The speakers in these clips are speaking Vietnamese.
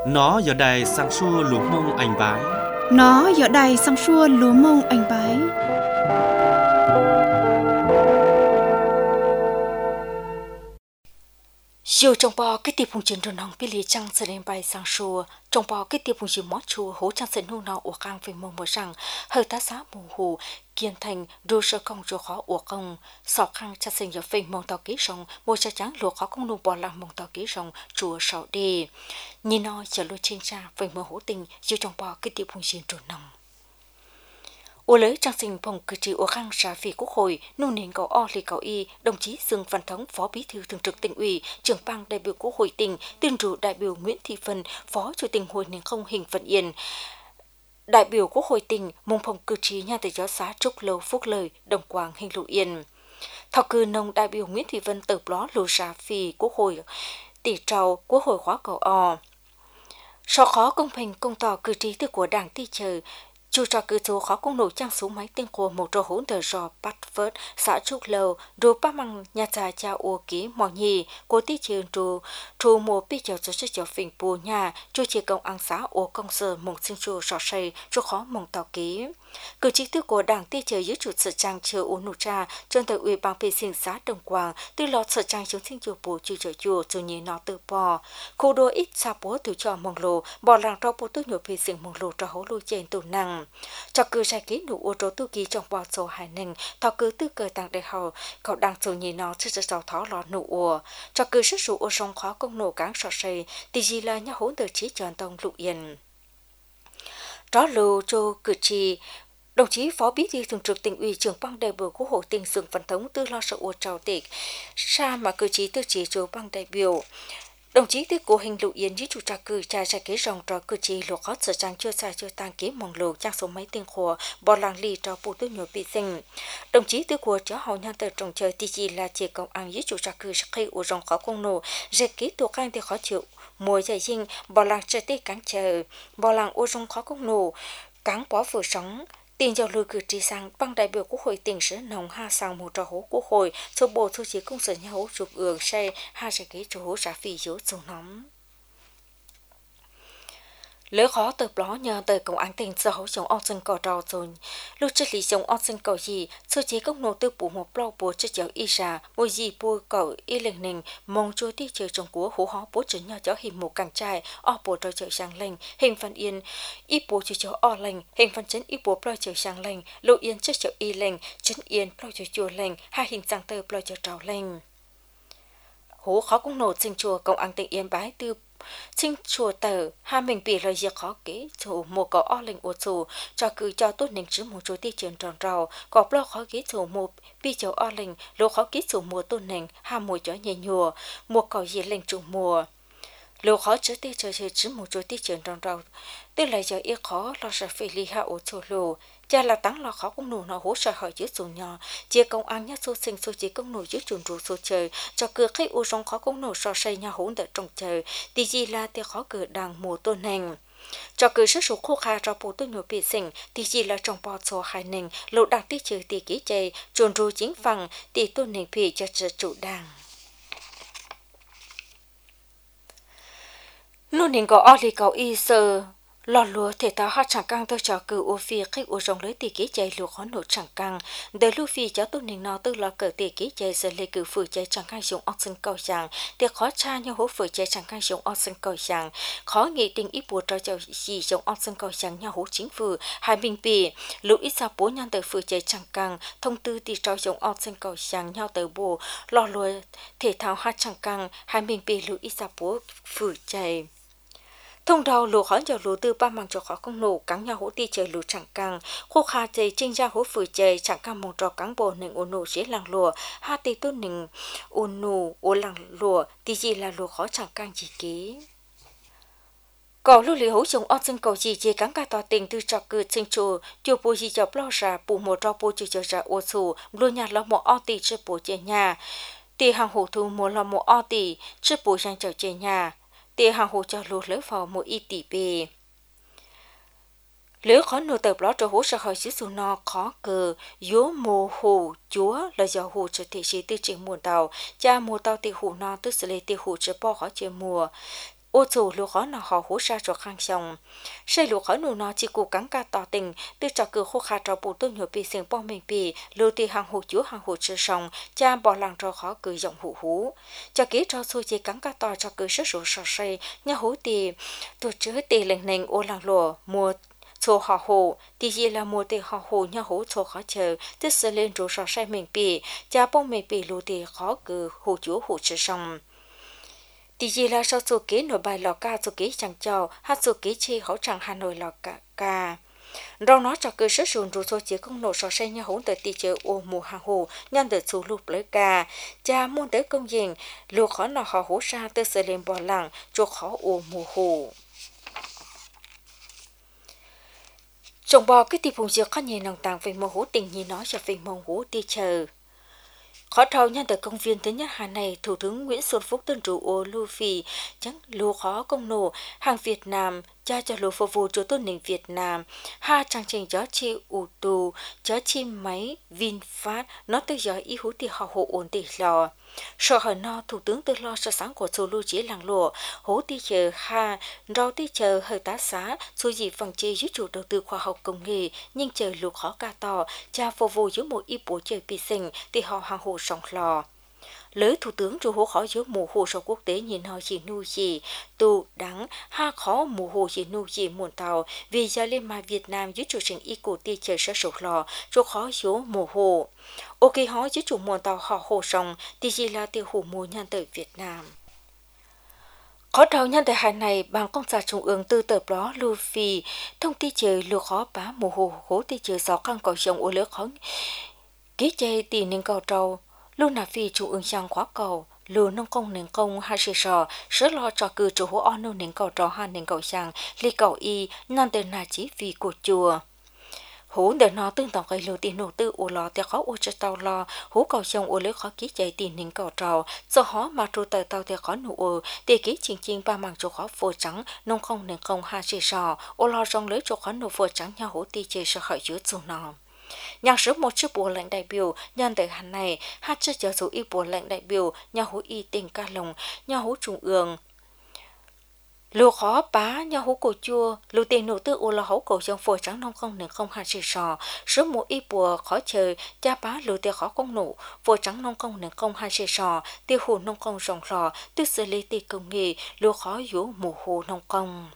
Nó giờ đây sang xua lúa mông anh bái. Nó giờ đây sang xua lúa mông anh bái. Dù trong bò cái tiệp phùng chiến rôn hồng bí lý trăng sẽ đến bài sang xua, trong bò cái tiệp phùng chiến mót chua hỗ trăng sẽ nô nào ủa khang về mông mơ rằng hơi tá xá mù hù kiên thành đô sơ công chua khó ủa công sọ khang chắc sinh giờ phê mông tàu ký rồng môi cha trắng lụa khó công nô bò làm mông tàu ký rồng chùa sọ đi nhìn nói chờ lôi trên cha về mơ hỗ tình dù trong bò cái tiệp phùng chiến rôn hồng. Ô lấy trang sinh phòng cử tri ô khang xã phi quốc hội nô nền cầu o lì cầu y đồng chí Dương Văn Thống phó bí thư thường trực tỉnh ủy trưởng ban đại biểu quốc hội tỉnh tuyên rủ đại biểu Nguyễn Thị Phân phó chủ tịch hội nền không Hình Vận Yên đại biểu quốc hội tỉnh mong phòng cử tri nhà tự giáo xã Trúc Lâu Phúc Lời Đồng Quảng Hình Lụ Yên thọ cử nông đại biểu Nguyễn Thị Phân từ ló lù xã phi quốc hội tỷ trầu quốc hội khóa cầu o so khó công bình công tỏ cử tri từ của đảng ti chờ chú trò cử số khó công nổ trang số máy tên của một trò hỗn tờ rò bắt vớt xã Trúc Lâu rồi ba măng nhà trà cha ô ký mò nhì của tí trường trù mùa bí chào cho cho phình bùa nhà chú chỉ công ăn xã ô công sở mong sinh trù sọ xây chú khó mong tàu ký cử tri tư của đảng ti chờ dưới chủ sở trang chờ ô nụ trà trên thời ủy ban vệ sinh xã Đồng Quảng tư lọt sở trang chống sinh chùa bùa chú chờ chùa rồi nhì nó từ bò khu đô ít xa bố từ cho mong lồ bò làng rau bố tư nhộp vệ sinh mong lồ cho hố lưu trên tù năng cho cử sai ký nụ ô tô tu kỳ trong bò số hải ninh thọ cử tư cờ tàng đại hậu cậu đang số nhì nó chưa cho giàu thó lọ nụ ô cho cử sức sụ ô sông khó công nổ cáng sọ xây thì gì là nhà hỗn tờ trí tròn tông lụ yên đó lưu cho cử tri đồng chí phó bí thư thường trực tỉnh ủy trưởng ban đại biểu quốc hội tỉnh Dương Văn Thống tư lo sợ ô trào tịch sa mà cử tri tư chỉ cho ban đại biểu đồng chí tư của Hình Lụ Yên với chủ trà cử trà trà kế rồng trò cử tri lục khó sở trang chưa xa chưa tăng kế mong lục trang số máy tên khổ bò làng lì trò phụ tư nhồi bị sinh đồng chí tư của chó hậu nhân tờ trồng trời thì chỉ là chỉ công ăn với chủ trà cử khi ô rồng khó công nổ dệt ký thuộc anh thì khó chịu mùa giải dinh bò làng chơi tê cắn chờ bò làng ô rồng khó công nổ cắn bó vừa sống tiền giao lưu cử tri sang ban đại biểu quốc hội tỉnh sẽ nồng ha sang một trò hố quốc hội số bộ thu chí công sở nhà hố chụp ương xe ha sẽ ký chỗ hố trả phí dấu dầu nóng lỡ khó từ đó nhờ từ công an tỉnh sở hữu chống ong sinh cỏ rau rồi lúc chất lý chống ong sinh cỏ gì số chí công nô tư bù một bao bùa chất cháu y ra mùi gì bùa cỏ y lệnh nình mong chúa đi chơi trong của hố hó bố chứng nhà cháu hình một càng trai o bùa trò chơi sang lệnh hình phần yên y bùa cho cháu o lệnh hình phần chấn y bùa bao chơi sang lệnh lộ yên chất cháu y lệnh chấn yên bao chơi chùa lệnh hai hình sang tơ bao chơi trào lệnh hố khó công nô sinh chùa công an tỉnh Yên Bái tư sinh chùa tờ hai mình bị lời việc khó kế chủ một có o lệnh ô chủ cho cứ cho tốt nên chứ một chỗ ti trường tròn rào có lo khó kế chủ một bi cháu o lệnh lô khó kế chủ mùa tôn nền hai mùa chó nhẹ nhùa một cầu gì lệnh chủ mùa lô khó chớ ti chờ chơi chứ một chỗ ti trường tròn rào tức là giờ ít khó lo sợ phải li hạ ô chủ lô cha là tăng lo khó cũng nổ nó hỗ trợ hỏi dưới chuồng nhỏ chia công ăn nhá số sinh số chỉ công nổ dưới chuồng ruột số trời cho cửa khi u rong khó cũng nổ so xây nhà hỗn đỡ trong trời thì gì là thì khó cửa đàng mùa tôn hành cho cửa sức số khô kha cho bộ tôi nhổ bị sinh thì gì là trong bò số hai nền lộ đàng tí trừ thì kỹ chạy chuồng ruột chính phẳng thì tôn hành bị cho chủ đàng luôn nên có oli cầu y sơ lò lúa thể thao hát chẳng căng tôi cho cử ô phi khi ô rong lấy tỷ ký chạy lúa khó nổ chẳng căng đời lưu phi cho tôi nên nó tư lò cử tỷ ký chạy giờ lấy cử phử chạy chẳng căng dùng oxen cầu giang thì khó cha như hố phử chạy chẳng căng dùng oxen cầu giang khó nghị định ít bùa cho gì dùng oxen cầu giang nhau hố chính phử hai bình bì lũ ít sao bố nhăn tới phử chạy chẳng căng thông tư thì cho dùng oxen cầu giang nhau tới bùa lò lúa thể thao hát chẳng căng hai bình bì lũ ít sao bố phử chạy thông đầu lúa khó giờ lúa từ ba măng cho khó không nổ cắn nhau hỗ ti trời lúa chẳng căng khô kha trời trên ra hỗ phử trời chẳng căng một trò cắn bò nền ôn nổ dễ làng lúa ha ti tốt nền ôn nổ ôn làng lúa thì gì là lúa khó chẳng căng chỉ ký cỏ lưu lý hỗ trồng ớt sinh cầu gì chỉ cắn cả tòa tình từ trọ cử sinh chùa chùa bùi gì chọc lo ra bù một trò bùi chùa ra ô sù luôn nhà lo một ớt tì chơi bùi chơi nhà tì hàng hổ thu một lo một ớt tì chơi bùi sang chợ chơi nhà tì hàng hồ cho lúa lấy vào một ít tỷ bề lứa khó nô tập đó cho hỗ trợ hỏi xứ số no khó cờ dúa mồ hồ chúa là do hồ cho thị sĩ tư trình mùa tàu cha mùa tàu tỷ hủ no tức sẽ lấy tỷ hủ cho bỏ khó chơi mùa ô chủ lúa khó nào họ hú ra cho khang xong xây lúa khó nụ nó chỉ cố gắng cả tỏ tình từ trò cử khô khá trò bù tôi nhiều bị xiềng bom mình bị lưu tì hàng hồ chữ sòng cha bỏ làng trò khó cử giọng hú hú cho kỹ trò xui chỉ gắng cả tỏ cho cử sức rủ sò xây nhà hú tì tôi chứa tì lệnh nành ô làng lúa mua chỗ họ hồ thì gì là mua tì họ hồ nhà hú chỗ khó chờ tức sẽ lên rủ sò xây mình bị cha bom mình bị lưu tì khó cử hồ chữ sòng thì gì là sau số ký nội bài lò ca số ký chẳng chào hát số ký chi hỗ trợ Hà Nội lò ca rồi nó cho cơ sở sườn rồi số chỉ công nổ sò xe nhà hỗn tới tỷ chợ ô mùa hàng hồ nhân từ số lục lấy ca cha muốn tới công diện lục khó nào họ hỗ ra tới sự lên bỏ lặng cho khó ô mùa hồ trồng bò cái tỷ phùng dược khó nhẹ nòng tàng về mùa hú tình như nó cho về mùa hú đi chờ khó trâu nhân từ công viên thứ nhất Hà này Thủ tướng Nguyễn Xuân Phúc tân trụ ô lưu phì chẳng lúa khó công nổ hàng Việt Nam cha cho lúa phục vụ cho tôn nền Việt Nam ha trang trình gió chi ủ tù gió chi máy VinFast nó tới gió ý hú thì họ hộ ổn định lò sợ hỏi nó Thủ tướng từ lo cho sáng của số lưu chỉ làng lụa hú thì chờ ha rau thì chờ hơi tá xá số gì phần chi giúp chủ đầu tư khoa học công nghệ nhưng chờ lúa khó ca to cha phục vụ dưới một ít bộ trời bị sinh thì họ hàng hộ sống lò lỡ thủ tướng chủ hố khó giữa mùa hồ sầu quốc tế nhìn họ chỉ nu gì tù đắng ha khó mùa hồ chỉ nu gì muôn tàu vì giờ liên mai Việt Nam dưới chủ trình y cổ ti chờ sở sầu lò chỗ khó giữa mùa hồ ok họ dưới chủ muôn tàu họ hồ sông thì gì là tiêu hồ mùa nhân tới Việt Nam khó đầu nhân tại hải này bằng công xã trung ương tư tập đó lưu phi thông tin chờ lừa khó bá mùa hồ hố ti chờ gió căng cầu sông ô lỡ khó ký chơi tiền nên cầu trâu lưu nà phi trung ương sang khóa cầu lưu nông công nền công hai sự sò sớ lo cho cử chủ hỗ on nông nền cầu trò hai nền cầu sang ly cầu y nan tên là chỉ vì của chùa hú để nó tương tổng cái lưu tiền nổ tư ô lò theo khó ô cho tàu lo hú cầu sông ô lỡ khó ký chạy tiền nền cầu trò do họ mà trụ tờ tàu theo khó nổ ô để ký chỉnh ba mảng chỗ khó phô trắng nông công nền công hai sự sò ô lò trong lưới chỗ khó nổ phô trắng nhau hú ti chơi sợ khỏi dưới dù nào nhà sử một chiếc bộ lãnh đại biểu nhân tới hạn này hát chiếc chờ số y bộ lãnh đại biểu nhà hú y tỉnh ca lồng nhà hú trung ương lúa khó bá nhà hú cổ chua lúa tiền nổ tư ô là hấu cổ trong phổi trắng nông không nền không hạt chỉ sò số một y bùa khó chơi cha bá lúa tiền khó công nổ phổi trắng nông không nền không hạt chỉ sò tiêu hù nông công rồng lò tư xử lý tỷ công nghệ lúa khó dũ mùa hồ nông công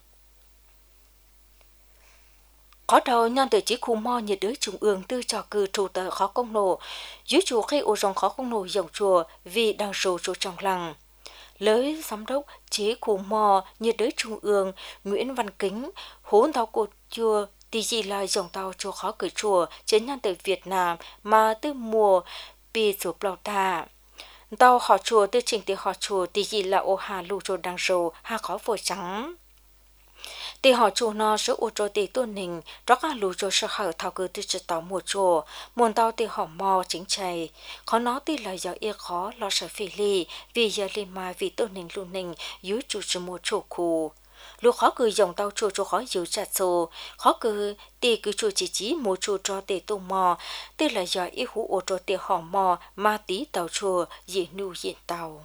có đầu nhân từ chỉ khu mò nhiệt đới trung ương tư trò cử trụ tờ khó công nổ dưới chùa khi ô rồng khó công nổ dòng chùa vì đang sổ trụ trong làng lới giám đốc chỉ khu mò nhiệt đới trung ương Nguyễn Văn Kính hốn tàu cột chùa thì gì là dòng tàu chùa khó cử chùa trên nhân từ Việt Nam mà từ mùa bị sụp lào ta tàu họ chùa từ trình từ họ chùa thì gì là ô hà lù chùa đang sổ hà khó phổi trắng thì họ chủ nó số ô tô tỷ tuần hình rõ cả lũ cho sở hở thao cơ từ tàu mùa chùa muôn tàu thì họ mò chính chạy khó nó thì là do yêu khó lo sợ phi ly vì giờ lên mai vì tuần hình luôn hình dưới chủ cho mùa chùa khu lũ khó cứ dòng tàu chùa cho khó giữ chặt sổ khó cứ thì cứ chùa chỉ mùa chùa cho tỷ tu mò thì là do yêu hú ô tô tỷ họ mò ma tí tàu chùa diện nu diện tàu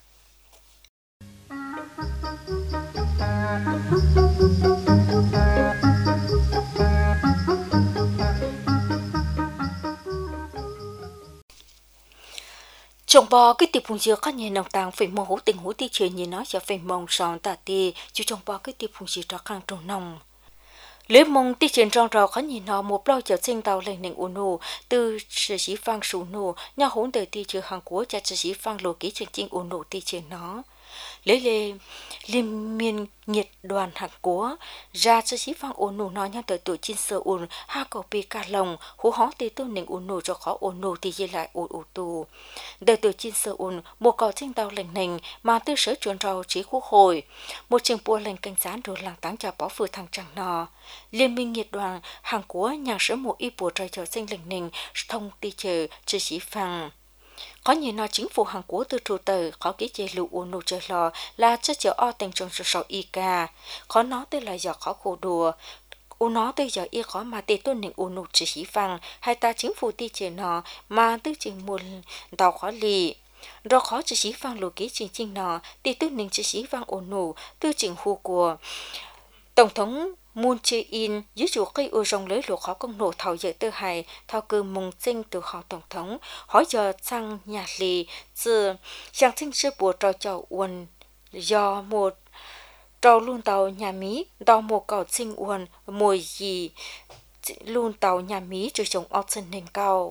trồng bò cái tiệp phùng dừa có nhà nông tàng phải mong hữu tình hữu ti chuyện như nói cho phải mong sòn tà ti chú trồng bò cái tiệp phùng dừa cho khang trồng nông lễ mong ti chuyện tròn rò có nhìn nó một bao giờ sinh tàu lên nền unu từ sự chỉ phang sủ nô nhà hỗn đời ti chưa hàng của cha chỉ phang lô ký chuyện chinh unu ti chuyện nó lễ liên miên nhiệt đoàn hạt của ra cho sĩ phang ôn nụ nói nhau tới tuổi chín sơ ôn ha cầu pi ca lồng hú hó tì tu nền ôn nụ cho khó ôn nụ thì dây lại ôn ôn tu đời tuổi chín sơ ôn một cò tranh tàu lành nành mà tư sở chuyển rau trí quốc hội một trường bùa lành canh gián rồi làng táng trả bỏ vừa thằng chẳng nò liên minh nhiệt đoàn hàng của nhà sở một y bùa trời chờ sinh lành nành thông ti chờ cho sĩ phang có nhiều nó chính phủ Hàn Quốc từ trụ tờ khó ký chế lụ ôn nụ chơi lò là chất chở o tình trong sổ y ca khó nó tới là giờ khó khổ đùa u nó tới giờ y khó mà tê tôn nền ôn nụ chỉ phăng hay ta chính phủ ti chế nó mà tư trình một tàu khó lì Rồi khó chỉ sĩ vang lô ký chính chính nọ, thì tư ninh chỉ sĩ vang ổn nụ, tư chính hù của Tổng thống Moon Jae-in dưới chủ cây ưu rong lưới lụa khó công nổ thảo dễ tư hài thao cư mong sinh từ họ tổng thống hỏi giờ sang nhà lì từ giang sinh sư bùa trò chào uẩn do một trò luôn tàu nhà Mỹ đào một cầu sinh uẩn mùi gì luôn tàu nhà Mỹ cho chồng option nền cao.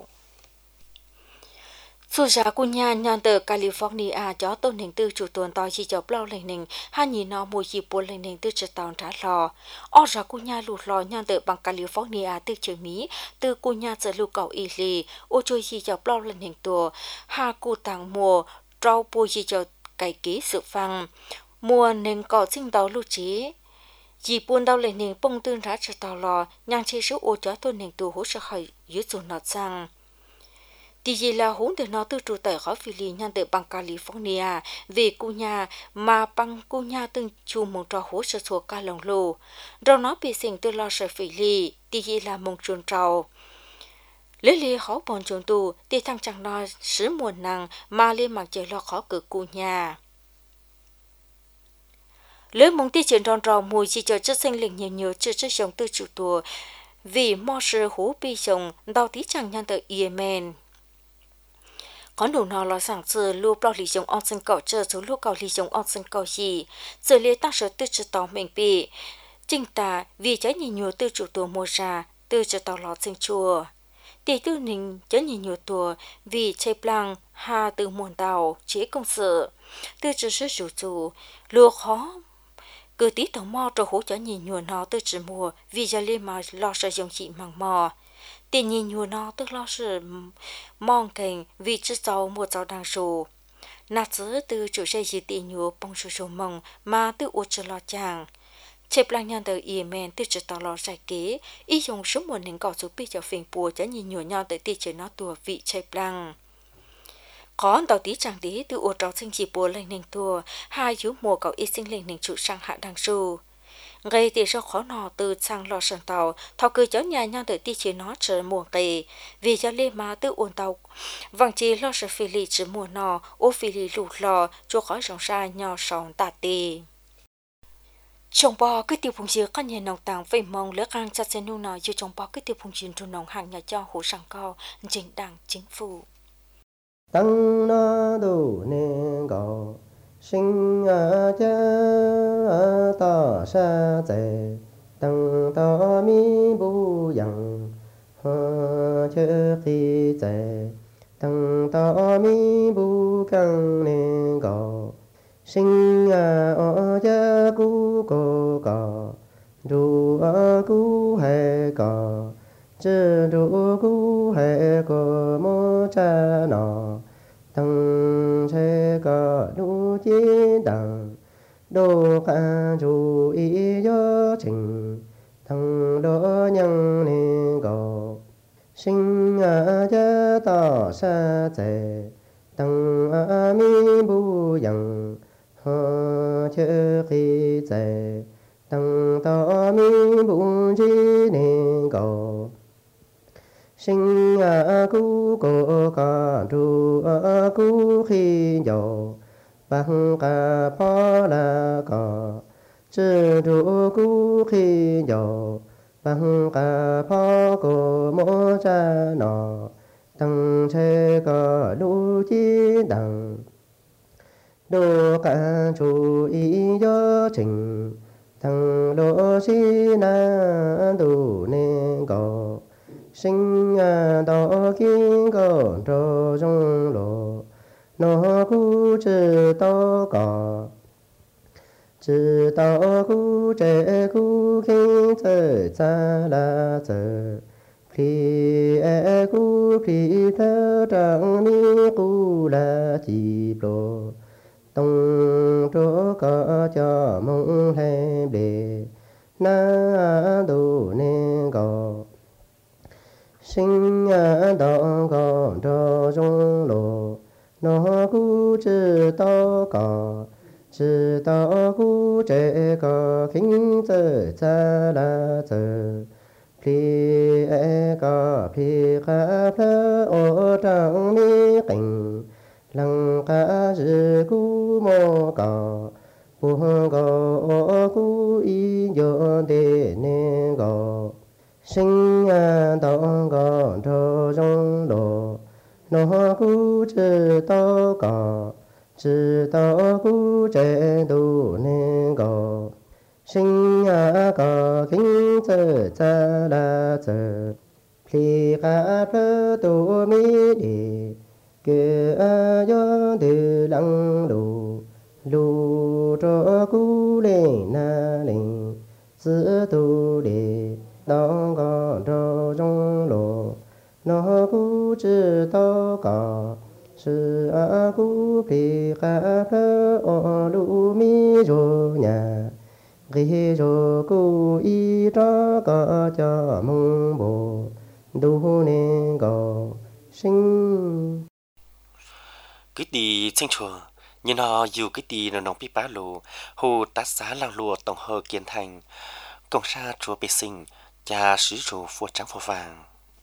Số giá của nhà nhàn từ California cho tôn hình tư chủ tuần tỏi chỉ cho bao lên hình hai nhìn nó mùi dịp buồn lên hình tư trực tàu trả lò. Ở giá của nhà lụt lò nhàn từ bằng California từ trường Mỹ từ của nhà giờ lụt cầu y lì ô chơi chỉ cho bao lên hình tùa hà cụ tàng mùa trâu bùi chỉ cho cải ký sự phăng mùa nên có sinh tàu lưu trí. Dì buồn đau lên hình bông tương ra trực tàu lò nhàn chế số ô cho tôn hình tùa hỗ trợ hỏi dưới dù nọt sang. Thì gì là hỗn từ nó từ trụ tại khỏi Philly nhận từ bằng California về cô nhà mà bằng cô nhà từng chu một trò hỗ trợ thuộc cả lòng lô. Rồi nó bị sinh từ lo sợ Philly thì gì là mong chuồn trầu. Lấy lý khó bọn chuồn tù thì thằng chẳng nó sứ muộn năng mà lên mặt trời lo khó cực cô nhà. Lấy mong tí chuyện tròn trò mùi chỉ cho chất sinh linh nhiều chưa chất sống từ trụ tù vì mò sự hú bị sống đau tí chẳng nhận từ Yemen. Có đủ nó là rằng sự lưu bao lý dùng ong sinh cầu chờ số lưu cầu lý dùng ong sinh cầu gì sự lý tác sở tư trừ tàu mình bị chính ta vì trái nhìn nhiều tư chủ tùa mua ra tư trừ tàu lọt sinh chùa tỷ tư ninh trái nhìn nhiều tùa vì chạy blang hà từ muôn tàu chế công sự tư trừ sức chủ lưu khó cứ tí tàu mò cho hỗ trợ nhìn nhiều nó tư trừ mua vì ra lên mà lo sử dụng chị măng mò tiền nhìn nhiều nó tức lo sự mong cảnh vì chất giàu một giàu đang sổ nát giữ từ chủ xe gì tiền nhiều bông sổ mong mà từ ô chờ lo chàng chép lang nhân từ Yemen từ chất tàu lo giải kế ý dùng số một nền cỏ số bị cho phiền bùa cho nhìn nhiều nhau tới tiền chế nó tua vị chép lang có tàu tí chẳng tí từ ô trò sinh chỉ bùa lên nền tua hai yếu mùa cậu ít sinh lên nền trụ sang hạ đang sổ gây thì số khó nọ từ sang lò sân tàu thao cứ cháu nhà nhau tự ti chỉ nó trở mùa kỳ vì cho lên mà tự ôn tàu vàng chỉ lo sợ phi lì chỉ mùa nọ ô phi lì lụt lò cho khỏi rong ra nhỏ sòng tạt tì trồng bò cứ tiêu phùng dừa con nhà nông tàng về mong lỡ ăn chặt xe nung nọ cho trồng bò cứ tiêu phùng dừa trồng nông hàng nhà cho hồ sang cao chính đảng chính phủ tăng na đồ nè gò sinh cha ta sa tề tăng ta mi bu yang hoa chơ khi tề tăng ta mi bu căng nè gò sinh ở cha cu cô cò ru ở cu hè cò chơ ru cu hè cò mô cha nọ tăng chế cò đu chi đằng đô ca chú ý do trình thằng đô nhân nè gò sinh cha ta sa tề tăng mi bu yang hoa chơ khi tề tăng ta mi bu chi nè gò sinh cu cô ca ru cu khi dầu bằng ca po la ca chơ ru cu khi dầu bằng ca po cô mô cha nọ tăng chế ca đu chi đằng đô ca chú ý do trình thằng đô si na đủ nè gò sinh đó kiến có trò trong lộ nó cu chữ to cỏ chữ to cu trẻ cu khi thời xa là giờ khi cu khi thơ trăng mi cu là chỉ lộ tông chỗ có cho mong hay để na đồ nè gò sinh đó có trò trong lộ nó cu chữ to cỏ chữ to cu trẻ có khinh giờ xa là giờ khi có khi khá phơ ô trăng mi cảnh lăng ca rư cú mô cò buông gò cú y dọn đề nê gò sinh tông gò trò rong đồ nó cú chữ to cò chữ to cú trẻ đủ nê gò sinh cò kính chữ cha la chữ phi ca phơ tu mi đi kê yo de lăng lu lu cho cu lê na linh sư tu đề đong gò cho trong lộ nó cu chữ to cò sư cu phi ca phơ o lu mi rô nhà ghi rô cu y cho có cho mong bồ đu nê gò sinh cái tì tranh chùa nhưng họ dù cái tì nó nóng bí bá lù hồ tát xá làng lùa tổng hờ kiến thành công sa chúa bê sinh cha sứ rù phua trắng phua vàng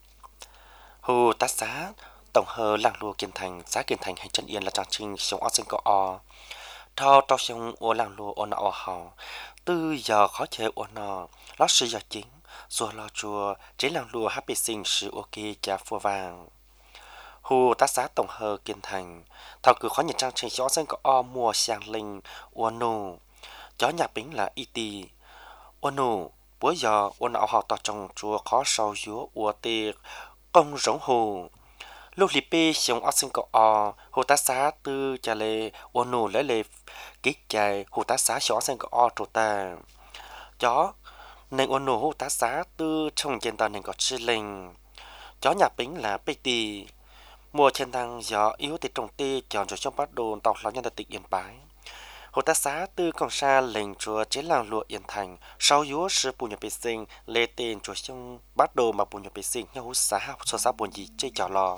hồ tát xá tổng hờ làng lùa kiến thành giá kiến thành hành chân yên là trang trinh sống ở sinh có o thao trao sống ở làng lùa ở nọ ở hào từ giờ khó chơi ở nọ lót sự giờ chính rồi lo chùa chế làng lùa hát bê sinh sự ok cha phua vàng hồ tát xá tổng hờ kiến thành thảo cử khó nhận trang trình gió dân có o mùa sang linh uốn nô gió nhà bính là y tì uốn nô bữa giờ uốn ảo họ tỏ trong chùa khó sâu dúa uốn tiệc công giống hồ lúc lì bê sống ở sinh có o hồ tát xá tư cha lê uốn nô lấy lê kích chạy hồ tát xá gió dân có o trổ ta gió nên uốn nô hồ tát xá tư trong trên tàu nên có chi linh gió nhà bính là bê tì mùa trên thang gió yếu thì trồng tê chọn cho trong bát đồ tàu lão nhân tịch yên bái hồ tát xá tư công sa lệnh chúa chế làng lụa yên thành sau yếu sư bùn nhập bê sinh lê tên chúa trong bát đồ mà bùn nhập bê sinh nhau hút xá học so xá buồn gì chơi chảo lò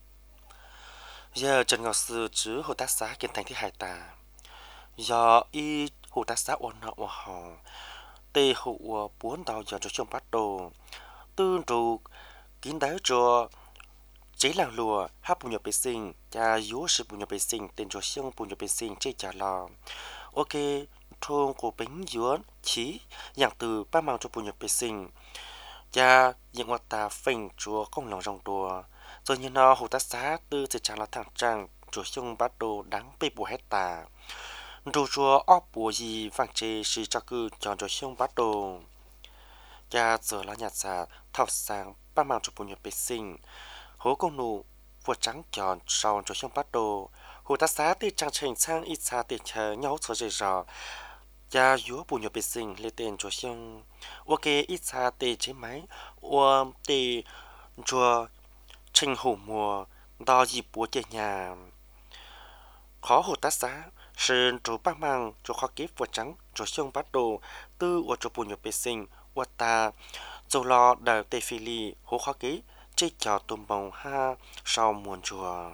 giờ trần ngọc sư chứ hồ tát xá kiến thành thi hải tà do y hồ tát xá ôn nọ hò tê hộ bốn tàu giờ cho trong bát đồ tư trụ kín đáy cho chế làng lùa hát bùn nhập bê sinh cha yếu sư bùn nhập bê sinh tên chúa xong bùn nhập bê sinh chơi chảo lò ok thôn của bính yếu chí dạng từ ba mang cho bùn nhập bê sinh cha những hoạt ta phình chúa không lòng rong đùa rồi như nó hồ tát xá tư sẽ chẳng là thằng trang chúa xong bát đồ đáng bê bùa hết tà đồ chúa óc bùa gì vàng chê sư cho cư chọn chúa xong bát đồ cha giờ là nhạt xà thảo sang ba mang cho bùn nhập bê sinh hố công nụ vua trắng chọn sau cho xong bắt đồ hồ tát xá thì trang trình sang ít xa tiền chờ nhau cho dễ dò cha yếu bùn nhập bê sinh lê tên cho xong ok ít xa tê chế máy tê chùa trình hổ mùa đo dịp búa chơi nhà khó hồ tát xá sơn chủ bác mang cho khó kiếp vua trắng cho xong bắt đồ tư cho bùn nhập bê sinh ta dầu lo đời tê phi ly hố khó ký chơi trò tùm bồng ha sau muôn chùa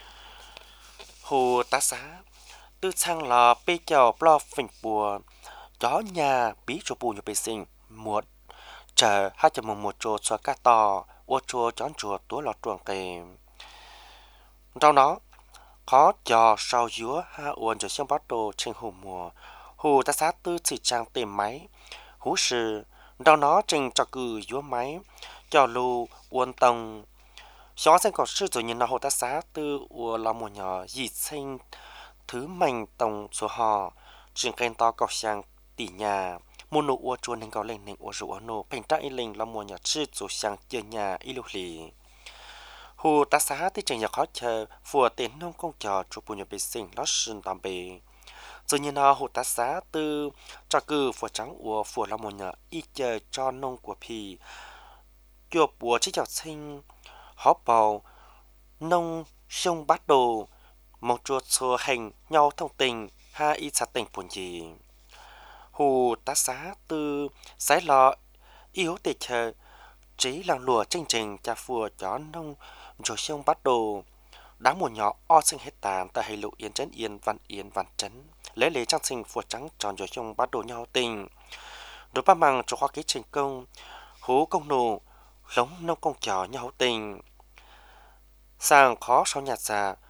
hồ tát xá tư sang là bê chào lo phình bùa gió nhà bí cho bù nhập bê sinh muột chờ hai chồng một chùa xóa cá to ô chùa chón chùa túa lọt truồng tề trong đó khó cho sau dúa ha uốn cho xong bắt đồ trên hồ mùa hồ tát xá tư chỉ trang tìm máy hú sư trong đó trình cho cử dúa máy cho lưu uốn tông gió xanh có sư rồi nhìn nó hồ tát xá tư uốn là một nhỏ dị sinh thứ mạnh tổng số họ trường kênh to cọc sang tỷ nhà một nụ uốn chuồn nên có lên nên uốn rượu nụ thành tra in linh là một nhỏ sư rồi sang chơi nhà ít lưu lì hồ tát xá thì trình nhà khó chờ phù tiền nông công trò chụp bùn nhập bê sinh lót sơn tạm bề rồi nhìn nó hồ tát xá tư cho cử phù trắng uốn phù là một nhỏ ít chờ cho nông của pì chùa bùa chỉ cho sinh hó bầu nông sông bát đồ một chuột xua hành nhau thông tình hai ít sát tình buồn gì hồ tát xá tư sái lọ yếu tệ chờ trí làng lùa chương trình cha phùa chó nông rồi sông bát đồ đáng một nhỏ o sinh hết tàn tại hệ lục yên văn chấn lấy lấy trang sinh phùa trắng tròn rồi sông bát đồ nhau tình đối ba măng cho khoa ký trình công hú công nụ lống nông công trò nhau tình sang khó sau nhạt già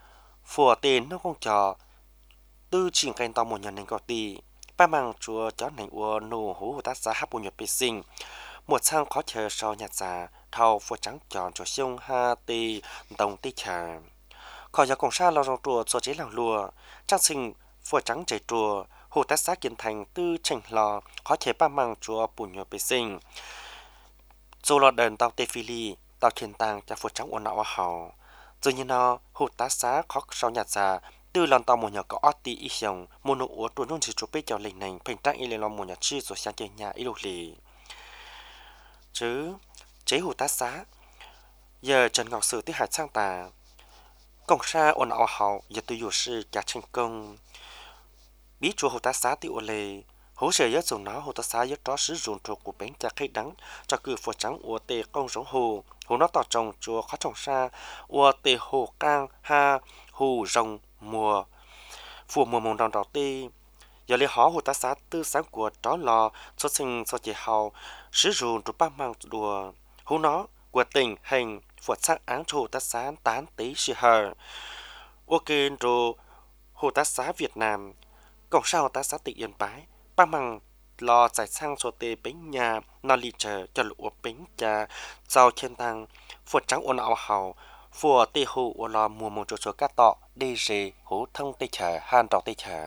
phùa tên nó không cho tư trình canh tàu một nhà nền có tì ba mang chúa chó nành ua nô hú ta giá hấp bùn nhật bê sinh một sang khó chờ sau nhạt già thao phùa trắng tròn cho sông ha tì đồng tì trà khỏi giờ cổng xa lo rong chùa cho chế làng lùa trang sinh phùa trắng chạy chùa hồ ta giá kiến thành tư trình lò khó chế ba mang chúa bùn nhật bê sinh dù lọt đền tàu tê phi ly tàu thiên tàng cho phùa trắng ua nọ hào rồi như nó hồ tá xá khó sau nhạt già từ lần tàu một nhà có ót tí ý xong một nụ ủa tuần nông chỉ chụp bê cho lệnh này phình trang ý lên lo một nhà chi rồi sang chơi nhà ý lục lì chứ chế hồ tá xá giờ Trần Ngọc Sử tí hạt sang tà công sa ôn ảo hậu giờ tôi dù sư cả thành công bí chùa hồ tá xá tí ô lề hỗ trợ nhất dùng nó hồ tá xá nhất đó sử dụng thuộc của bánh trà khai đắng cho cử phổ trắng ủa tề công giống hồ hồ nó tỏ trồng chùa khó trồng xa ủa tề hồ cang ha hồ rồng mùa phù mùa mồng đòn đỏ tê giờ lấy họ hồ tá xá tư sáng của đó lò xuất sinh sau chế hào sử dụng trụ ba mang đùa hồ nó của tỉnh hành phật sang án hồ tá xá tán tí sư hờ ok rồi hồ tá xá Việt Nam cổng sao hồ tá xá tỉnh Yên Bái ba mang lò giải sang số tê bánh nhà nó lì chờ cho lụa bánh trà sau thiên tăng phật trắng ôn ảo hào phùa tê hồ ôn lò mùa mồng chỗ cá tọ đi rì hố thông tê chờ han trọ tê chờ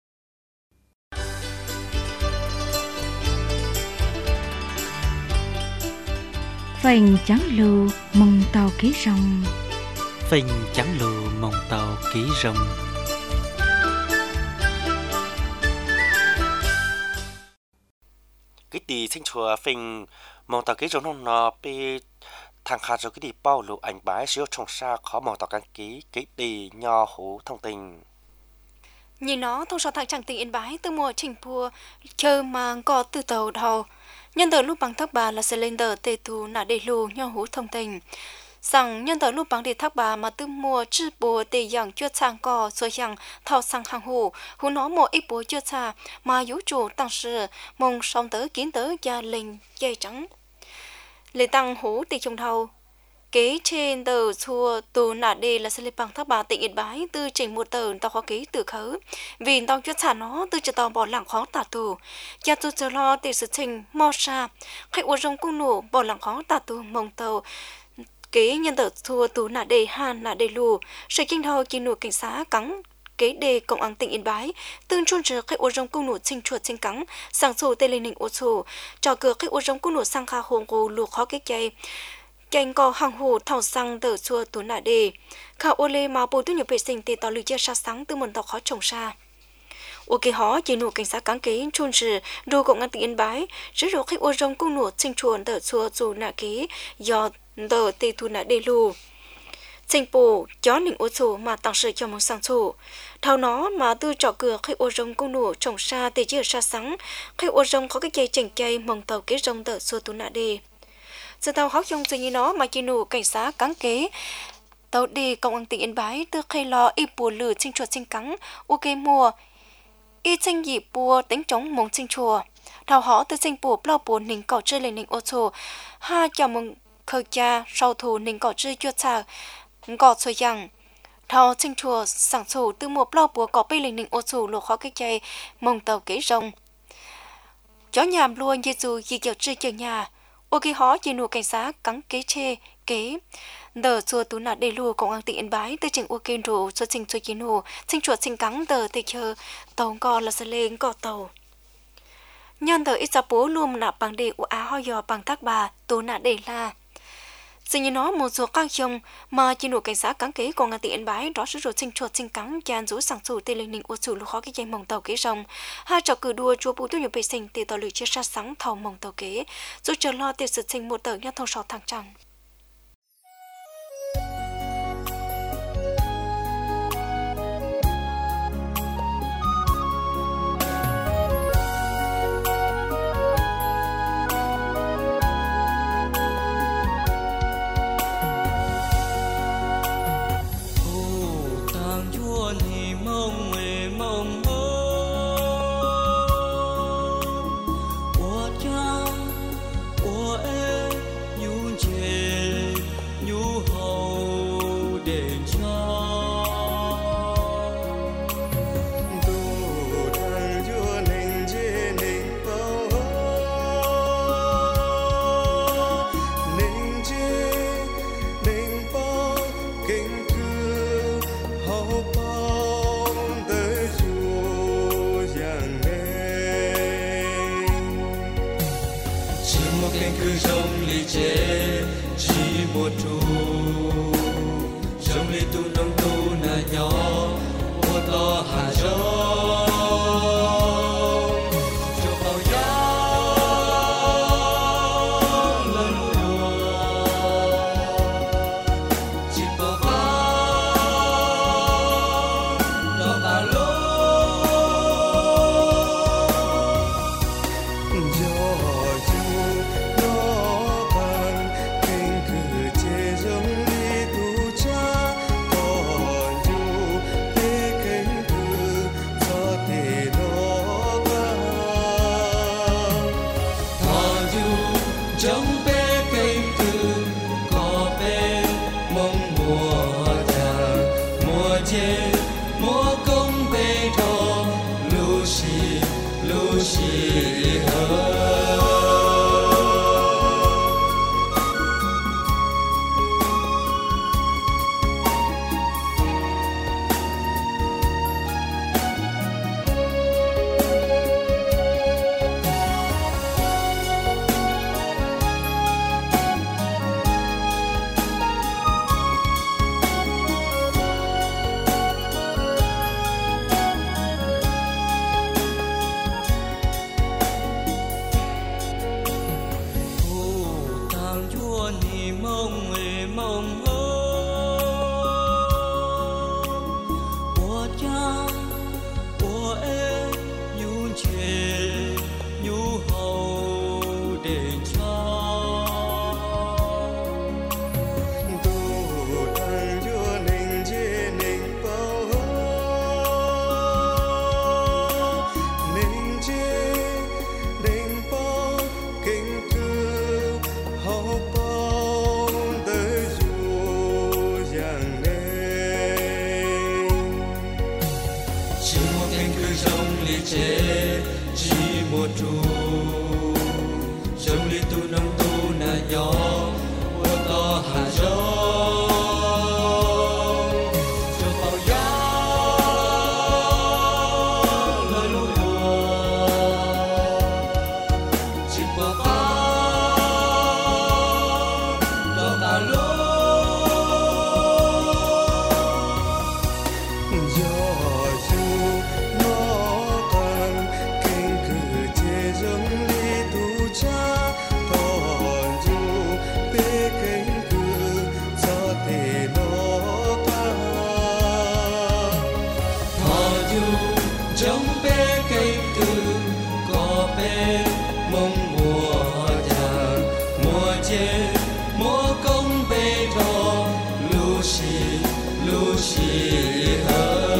phành trắng lù mông tàu ký rồng phình trắng lù mồng tàu ký rồng cái tì sinh chùa phình mồng tàu ký rồng nó bị thằng khá rồi cái đi bao lụ ảnh bái siêu trong xa khó mong tỏ căn ký cái đi nho hú thông tình nhìn nó thông số thằng chẳng tình Yên Bái từ mùa trình pua chơi mà có từ tàu đầu nhân tờ lúc bằng thác bà là sẽ lên tờ tê tu nạ đề lù nho hú thông tình rằng nhân tờ lúc bằng để thác bà mà từ mùa chư bùa tê dạng chưa sang cò rồi dạng thao sang hàng hú nó mùa ít bùa chưa xa mà vũ trụ tăng sự mong song tớ kiến tớ gia linh dây trắng lệ tăng hú tì trùng thầu kế trên tờ xua tù nạ đề là sẽ lên bằng thác bà tỉnh Yên Bái từ trình một tờ tao khó ký từ khứ vì tao chuyên sản nó từ cho tao bỏ lặng khó tả tù gia tu chờ lo để sự trình mò xa khách uống rong cung nổ bỏ lặng khó tả tù mong tàu kế nhân tờ xua tù nạ đề han nạ đề lù sự kinh thầu kỳ nổ cảnh xá cắn kế đề công an tỉnh Yên Bái tương chôn chờ khách ô rong cung nổ chinh chuột chinh cắn sang sổ tê lên nỉnh ô sổ cho cửa khách ô rong cung nổ sang kha hồn gồ luộc khó cái chay canh co hàng hồ thảo sang tờ xua tù nạ đề khả ô lê mà bố tu nhập vệ sinh tê tỏ lư chia xa sáng từ một tàu khó trồng xa ô kê hó chỉ nổ cảnh sát cắn kế chôn chờ đồ công an tỉnh Yên Bái rất rồi khách ô rong cung nổ chinh chuột tờ xua dù nạ kế do tờ tê tu nạ đề lù Sinh bồ chó nỉnh ô sổ mà tăng sự cho mong sang sổ. Thao nó mà tư trọ cửa khi ô rong công nổ trồng xa để chia xa sáng. Khi ô rong có cái dây chành chay mong tàu kế rong tờ xô tù nạ đề. Sự tàu hóc trong sự như nó mà chỉ nổ cảnh sát cắn kế. Tàu đi công an tỉnh Yên Bái tư khi lo y bùa lử sinh chuột sinh cắn. Ô kê mùa. Y sinh dịp bùa đánh trống mong sinh chùa. Thao họ tư sinh bùa bao bùa nỉnh cỏ chơi lên nỉnh ô sổ. Ha chào mừng khởi cha sau thù nỉnh cỏ chơi chuột xa. Gọt xoay rằng thao sinh chùa sẵn sổ từ một lâu bùa có bê linh nỉnh ô sổ lộ khó cái chay mong tàu kế rồng. Chó nhàm luôn dê dù dì dạo chơi chờ nhà. Ô kê hó dì nụ cảnh sát cắn kế chê kế. Đờ xua tú nạ đề lùa công an tỉnh Yên Bái tới trình ô kê rủ cho sinh xua dì nụ sinh chuột sinh cắn đờ tê chờ tàu gò là sẽ lên gọt tàu. Nhân đờ ít ra bố luôn nạ bằng đề ủ á ho dò bằng thác bà tú nạ đề là. Sự như nó một số các chồng mà chỉ nụ cảnh sát cắn kế còn ngàn tỉnh Yên Bái đó sử dụng sinh chuột sinh cắn chan rú sẵn sủ tê lên nỉnh ô sủ lúc khó cái dây mong tàu kế rồng. Hai trò cử đua chùa bù tu nhập vệ sinh tê tàu lưỡi chia sát sáng thầu mong tàu kế giúp chờ lo tiêu sự sinh một tờ nhau thông sọ thẳng trăng. Yeah. li tu nong tu na nhỏ ô to hà gió cho bao gió lên lùa chỉ bao ba đó cả lối trong bé cây từ có bé mong mùa trà mùa chê mùa công bé thọ lu xì hơ mong của em nhu chê nhu hậu để cho tu thang chúa ninh chê ninh bao ninh chê ninh bao kinh cư hậu bao tới chỉ một cánh cửa trong ly chế chỉ một trụ trong ly tu nông tu na nhỏ mưa to hà gió cho bao gió lời lùa chỉ bao ba đó cả lối trong bé cây từ có bé mong mùa trà mùa chê mùa công bé thọ lu xì hơ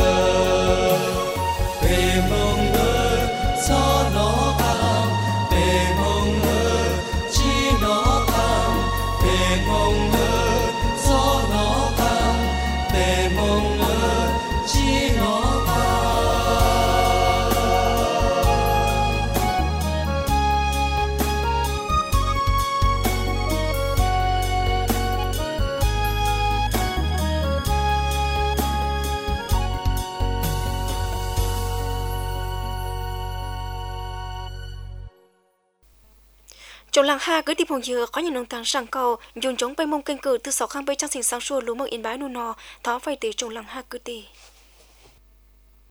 bé mong ơi gió nó cao bé mong ơi chi nó cao bé mong ơi gió nó cao bé mong ơi chi nó Trong làng ha cứ đi vùng dừa có những nông tàng sàng cầu dùng chống bay mông kênh cử từ 6 khang bay trang sinh sáng xua lúa mực yên bái nu nò thó vay từ trong làng ha cứ đi